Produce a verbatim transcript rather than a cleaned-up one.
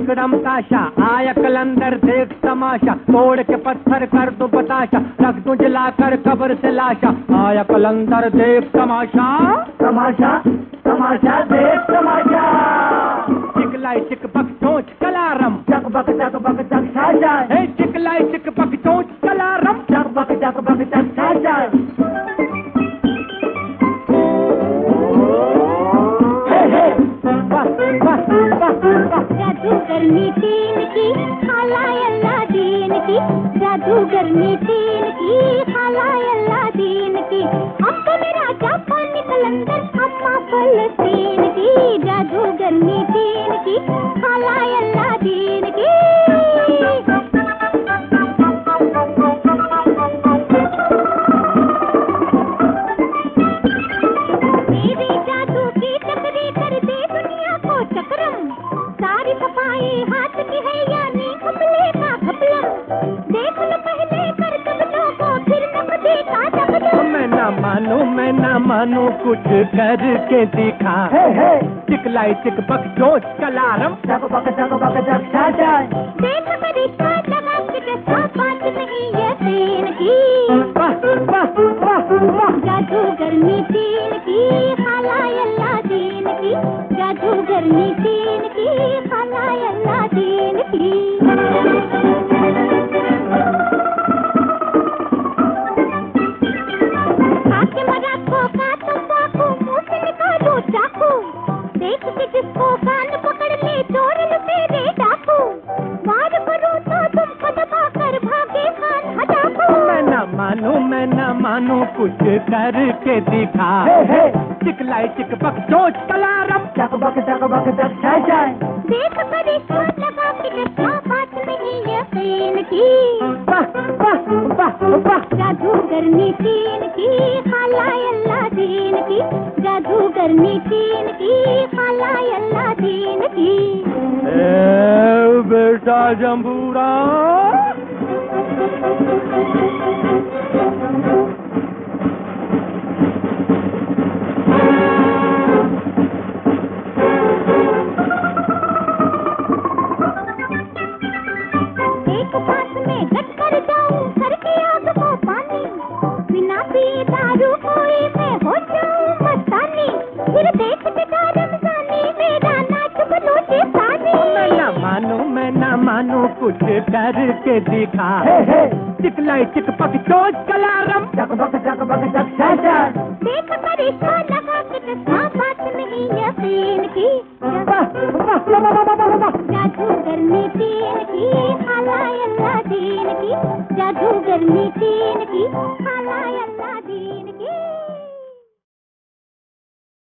बिगड़म ताशा, आया कलंदर देख तमाशा, तोड़ के पत्थर कर दो बताशा, रख दूं जलाकर कब्र से लाशा। आया कलंदर देख तमाशा, तमाशा तमाशा देख तमाशा। चिकलाई चिकबक चोंच कलारम, चकबक चकबक चक छाछा, हे चिकलाई चिकबक चोंच कलारम, चकबक चकबक चक छाछा। जादूगरनी तीन की खाला अल्लाह दीन की, जादूगरनी तीन की खाला अल्लाह दीन की। अम्मा मेरा जापान कलंदर अम्मा फलस्तीन की, जादूगरनी तीन की खाला अल्लाह दीन की। मेरी जादू की चक्री कर दे दुनिया को चक्रम, सारी सफाई हाथ की है यानी घपले का घपलम। देख लो पहले कर कबलों को फिर नकदी का जबलम। मैं ना मानू मैं ना मानू कुछ करके दिखा, चिकलाई चिकबक चोंच कलारम, चकबक चकबक चक छाछा। देख करिश्मा लगा के देखा बात नहीं यकीन की। जादूगरनी तीन की खाला अल्लाह दीन की, जादूगरनी तीन की खाला अल्लाह दीन की। आके मरा को का तंबाकू मुंह से निकालो चाकू, देख के जिसको कान पकड़ ले चोर लुटेरे डाकू। वार करो तो तुमको दबा कर भागे खान हटाकू। मैं ना मानू मैं ना मानू कुछ करके दिखा, चिकलाई चिकबक चोंच कलारम, चकबक चकबक चक छाछा। देख करिश्मा लगा के देखा बात नहीं यकीन की। जादूगरनी तीन की खाला अल्लाह दीन की, जादूगरनी तीन की खाला अल्लाह दीन की। ए बेटा जंबूरा, एक सांस में गट कर जाऊं करके आग को पानी, बिना पिए दारू कोई मैं हो जाऊं मस्तानी। फिर देख बेटा रमजानी मेरा नाच बलोचे सानी। मैं ना मानू मैं ना मानू कुछ करके दिखा, चिकलाई चिकबक चोंच कलारम, चकबक चकबक चक छाछा। देख करिश्मा लगा के देखा बात नहीं यकीन की। जादूगरनी तीन की खाला अल्लाह दीन की, जादूगरनी तीन की खाला अल्लाह दीन की।